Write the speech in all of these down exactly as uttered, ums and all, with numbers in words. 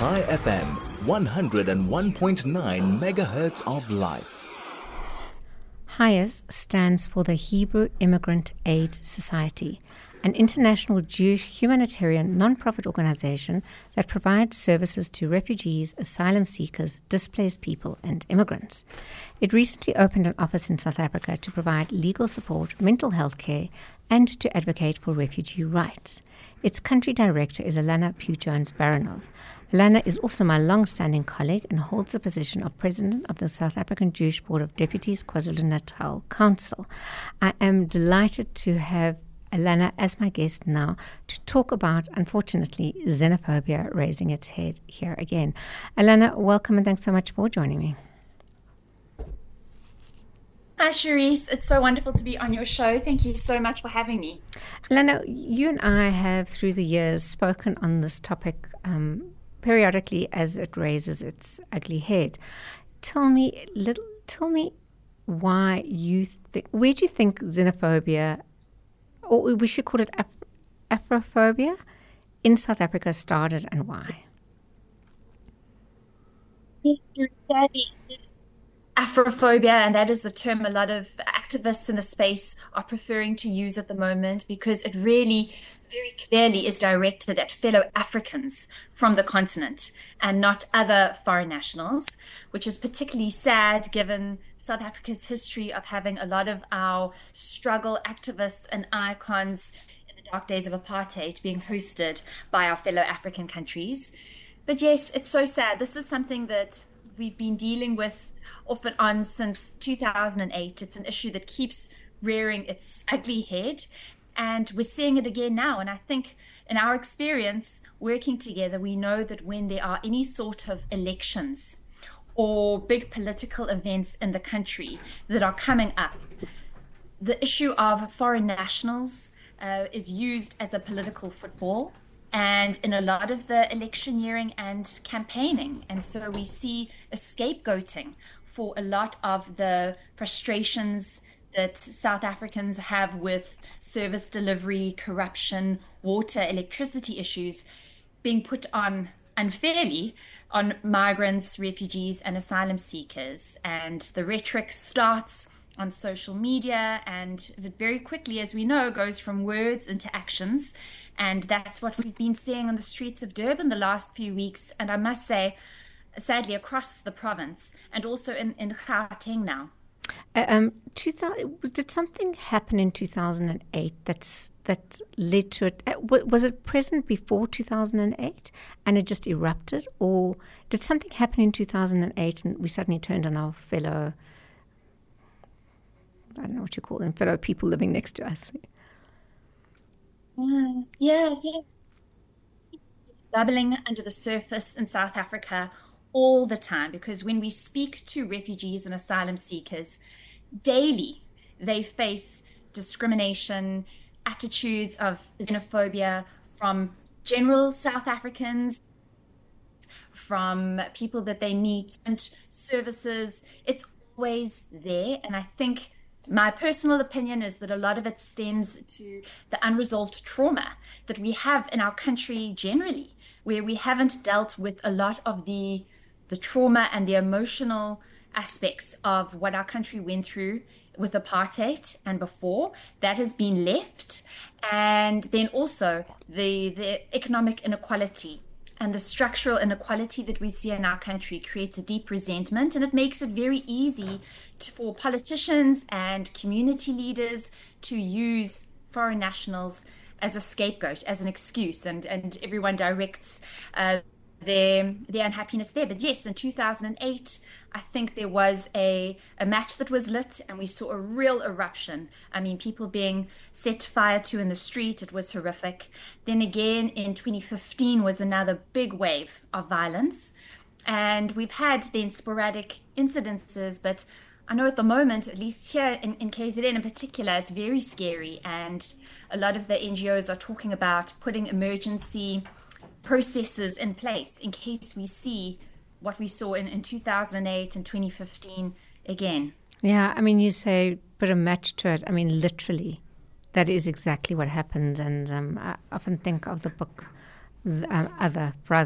Chai F M, one oh one point nine megahertz of life. HIAS stands for the Hebrew Immigrant Aid Society, an international Jewish humanitarian non-profit organization that provides services to refugees, asylum seekers, displaced people, and immigrants. It recently opened an office in South Africa to provide legal support, mental health care, and to advocate for refugee rights. Its country director is Alana Pugh-Jones-Baranov. Alana is also my long-standing colleague and holds the position of President of the South African Jewish Board of Deputies KwaZulu-Natal Council. I am delighted to have Alana as my guest now to talk about, unfortunately, xenophobia raising its head here again. Alana, welcome and thanks so much for joining me. Hi, Cherise. It's so wonderful to be on your show. Thank you so much for having me. Alana, you and I have, through the years, spoken on this topic um, periodically as it raises its ugly head. Tell me, little, tell me why you think, where do you think xenophobia, or we should call it Af- Afrophobia, in South Africa started and why? That is Afrophobia, and that is the term a lot of activists in the space are preferring to use at the moment because it really very clearly is directed at fellow Africans from the continent and not other foreign nationals, which is particularly sad given South Africa's history of having a lot of our struggle activists and icons in the dark days of apartheid being hosted by our fellow African countries. But yes, it's so sad. This is something that we've been dealing with off and on since two thousand eight. It's an issue that keeps rearing its ugly head, and we're seeing it again now. And I think in our experience working together, we know that when there are any sort of elections or big political events in the country that are coming up, the issue of foreign nationals uh, is used as a political football and in a lot of the electioneering and campaigning. And so we see a scapegoating for a lot of the frustrations that South Africans have with service delivery, corruption, water, electricity issues being put on unfairly on migrants, refugees, and asylum seekers. And the rhetoric starts on social media and very quickly, as we know, goes from words into actions. And that's what we've been seeing on the streets of Durban the last few weeks. And I must say, sadly, across the province and also in, in Gauteng now. Uh, um, two thousand, did something happen in two thousand eight that's that led to it? Uh, was it present before two thousand eight and it just erupted? Or did something happen in two thousand eight and we suddenly turned on our fellow, I don't know what you call them, fellow people living next to us? Yeah, yeah, yeah. It's bubbling under the surface in South Africa all the time, because when we speak to refugees and asylum seekers daily, they face discrimination, attitudes of xenophobia from general South Africans, from people that they meet, and services. It's always there. And I think my personal opinion is that a lot of it stems to the unresolved trauma that we have in our country generally, where we haven't dealt with a lot of the the trauma and the emotional aspects of what our country went through with apartheid and before. That has been left. And then also the, the economic inequality and the structural inequality that we see in our country creates a deep resentment, and it makes it very easy to, for politicians and community leaders to use foreign nationals as a scapegoat, as an excuse, and, and everyone directs uh, their their unhappiness there. But yes, in two thousand eight, I think there was a, a match that was lit and we saw a real eruption. I mean, people being set fire to in the street. It was horrific. Then again, in twenty fifteen was another big wave of violence. And we've had then sporadic incidences, but I know at the moment, at least here in, in K Z N in particular, it's very scary. And a lot of the N G Os are talking about putting emergency processes in place in case we see what we saw in, in two thousand eight and twenty fifteen again. Yeah, I mean, you say put a match to it. I mean, literally, that is exactly what happened. And um, I often think of the book, um, Other Brother,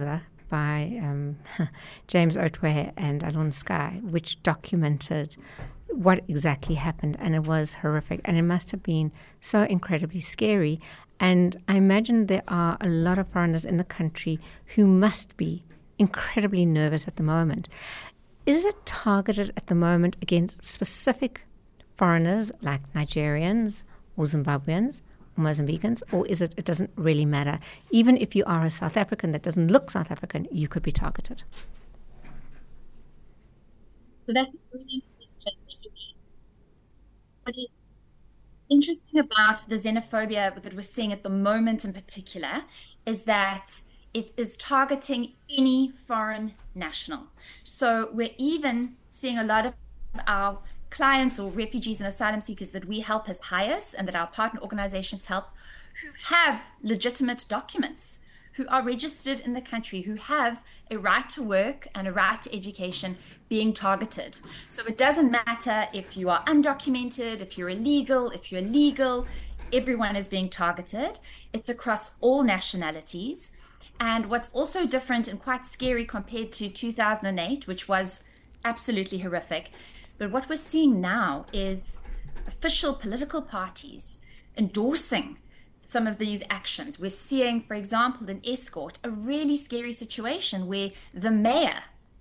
by um, James Otway and Alon Skye, which documented what exactly happened, and it was horrific, and it must have been so incredibly scary. And I imagine there are a lot of foreigners in the country who must be incredibly nervous at the moment. Is it targeted at the moment against specific foreigners like Nigerians or Zimbabweans or Mozambicans, or is it, it doesn't really matter? Even if you are a South African that doesn't look South African, you could be targeted. So that's a really interesting to me. What is interesting about the xenophobia that we're seeing at the moment in particular is that it is targeting any foreign national. So we're even seeing a lot of our clients or refugees and asylum seekers that we help as HIAS and that our partner organizations help, who have legitimate documents, who are registered in the country, who have a right to work and a right to education, being targeted. So it doesn't matter if you are undocumented, if you're illegal, if you're legal, everyone is being targeted. It's across all nationalities. And what's also different and quite scary compared to two thousand eight, which was absolutely horrific, but what we're seeing now is official political parties endorsing some of these actions. We're seeing, for example, in Escort, a really scary situation where the mayor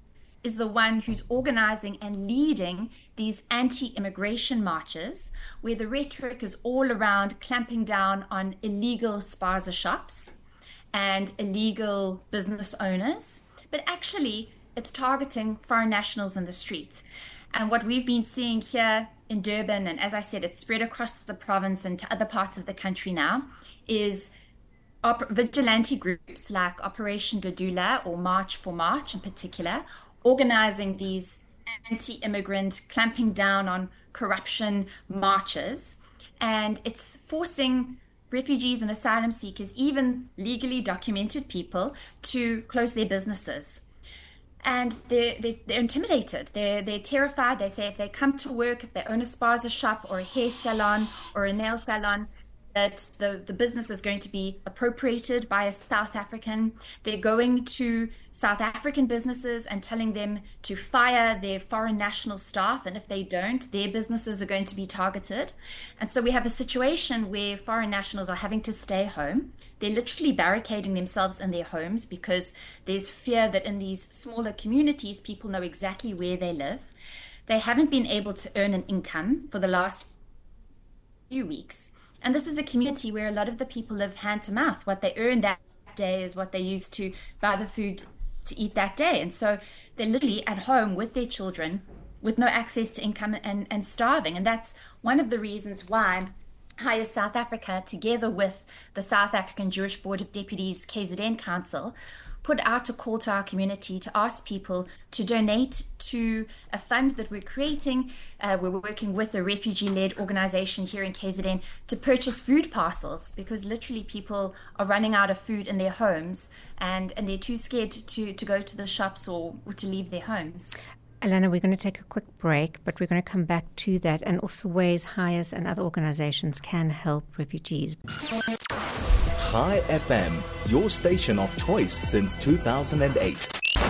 is the one who's organizing and leading these anti-immigration marches, where the rhetoric is all around clamping down on illegal spaza shops and illegal business owners, but actually it's targeting foreign nationals in the streets. And what we've been seeing here in Durban, and as I said, it's spread across the province and to other parts of the country now, is op- vigilante groups like Operation Dudula or March for March in particular, organizing these anti-immigrant, clamping down on corruption marches. And it's forcing refugees and asylum seekers, even legally documented people, to close their businesses. And they're, they're, they're intimidated. They're, they're terrified. They say if they come to work, if they own a spaza shop or a hair salon or a nail salon, that the, the business is going to be appropriated by a South African. They're going to South African businesses and telling them to fire their foreign national staff. And if they don't, their businesses are going to be targeted. And so we have a situation where foreign nationals are having to stay home. They're literally barricading themselves in their homes because there's fear that in these smaller communities, people know exactly where they live. They haven't been able to earn an income for the last few weeks. And this is a community where a lot of the people live hand to mouth. What they earn that day is what they use to buy the food to eat that day. And so they're literally at home with their children with no access to income and, and starving. And that's one of the reasons why HIAS South Africa, together with the South African Jewish Board of Deputies K Z N Council, put out a call to our community to ask people to donate to a fund that we're creating. Uh, we're working with a refugee-led organization here in K Z N to purchase food parcels, because literally people are running out of food in their homes and, and they're too scared to, to go to the shops or, or to leave their homes. Alana, we're going to take a quick break, but we're going to come back to that and also ways HIAS and other organizations can help refugees. Chai F M, your station of choice since two thousand eight.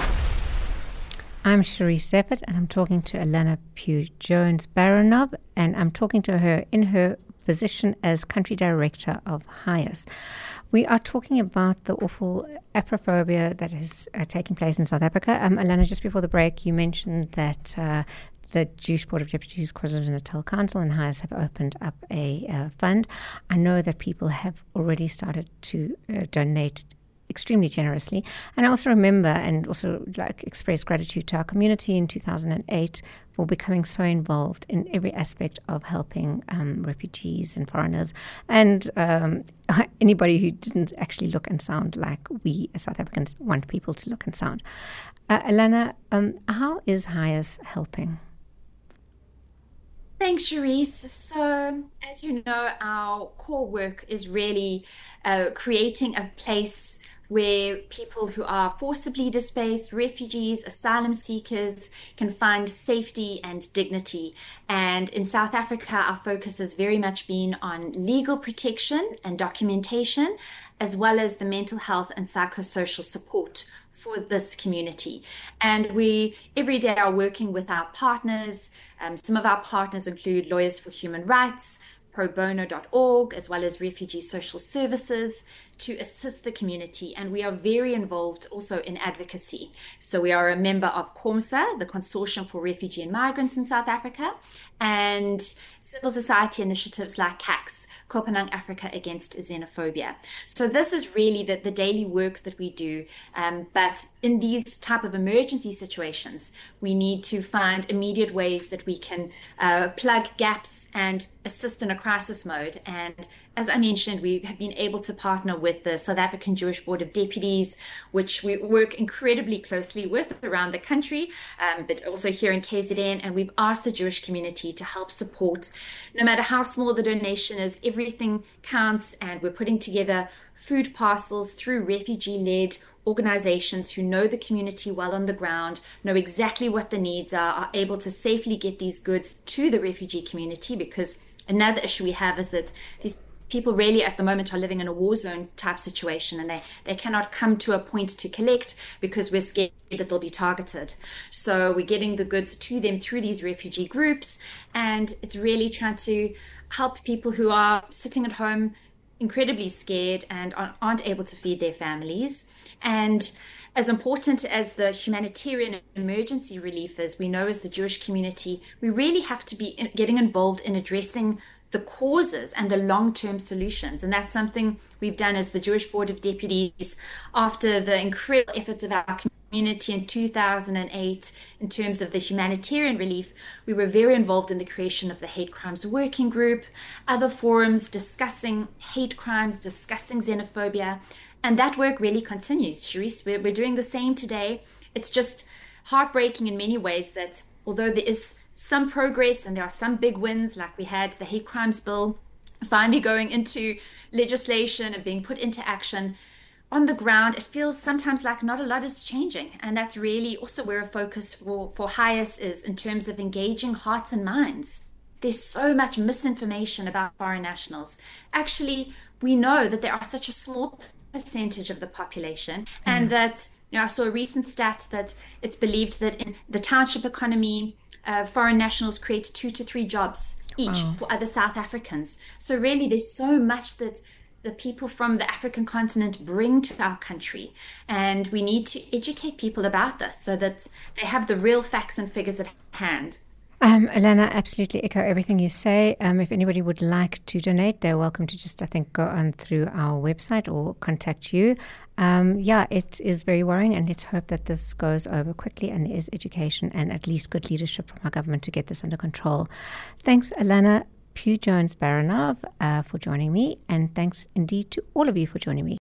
I'm Cherise Seppert, and I'm talking to Alana Pugh-Jones-Baranov, and I'm talking to her in her position as Country Director of HIAS. We are talking about the awful Afrophobia that is uh, taking place in South Africa. Um, Alana, just before the break, you mentioned that uh, the Jewish Board of Deputies KwaZulu-Natal Council and HIAS have opened up a uh, fund. I know that people have already started to uh, donate extremely generously. And I also remember and also like express gratitude to our community in two thousand eight for becoming so involved in every aspect of helping um, refugees and foreigners and um, anybody who didn't actually look and sound like we as South Africans want people to look and sound. Uh, Alana, um, how is HIAS helping? Thanks, Cherise. So, as you know, our core work is really uh, creating a place where people who are forcibly displaced, refugees, asylum seekers can find safety and dignity. And in South Africa, our focus has very much been on legal protection and documentation, as well as the mental health and psychosocial support for this community. And we every day are working with our partners. Um, some of our partners include Lawyers for Human Rights, pro bono dot org, as well as Refugee Social Services, to assist the community. And we are very involved also in advocacy. So we are a member of CORMSA, the Consortium for Refugee and Migrants in South Africa, and civil society initiatives like C A X, Kopanang Africa Against Xenophobia. So this is really the, the daily work that we do. Um, but in these type of emergency situations, we need to find immediate ways that we can uh, plug gaps and assist in a crisis mode. And as I mentioned, we have been able to partner with the South African Jewish Board of Deputies, which we work incredibly closely with around the country, um, but also here in K Z N. And we've asked the Jewish community to help support, no matter how small the donation is, everything counts. And we're putting together food parcels through refugee-led organizations who know the community well on the ground, know exactly what the needs are, are able to safely get these goods to the refugee community. Because another issue we have is that these people really at the moment are living in a war zone type situation, and they, they cannot come to a point to collect because we're scared that they'll be targeted. So we're getting the goods to them through these refugee groups, and it's really trying to help people who are sitting at home incredibly scared and aren't able to feed their families. And as important as the humanitarian emergency relief is, we know as the Jewish community, we really have to be getting involved in addressing the causes and the long-term solutions. And that's something we've done as the Jewish Board of Deputies after the incredible efforts of our community in two thousand eight in terms of the humanitarian relief. We were very involved in the creation of the Hate Crimes Working Group, other forums discussing hate crimes, discussing xenophobia, and that work really continues, Sharice. We're, we're doing the same today. It's just heartbreaking in many ways that although there is some progress and there are some big wins, like we had the hate crimes bill finally going into legislation and being put into action, on the ground, it feels sometimes like not a lot is changing. And that's really also where a focus for, for HIAS is in terms of engaging hearts and minds. There's so much misinformation about foreign nationals. Actually, we know that there are such a small percentage of the population, and mm. that, you know, I saw a recent stat that it's believed that in the township economy, uh, foreign nationals create two to three jobs each wow. for other South Africans. So really, there's so much that the people from the African continent bring to our country, and we need to educate people about this so that they have the real facts and figures at hand. Um, Alana, absolutely echo everything you say. Um, if anybody would like to donate, they're welcome to just, I think, go on through our website or contact you. Um, yeah, it is very worrying, and let's hope that this goes over quickly and there is education and at least good leadership from our government to get this under control. Thanks, Alana Pugh Jones Baranov, uh, for joining me, and thanks indeed to all of you for joining me.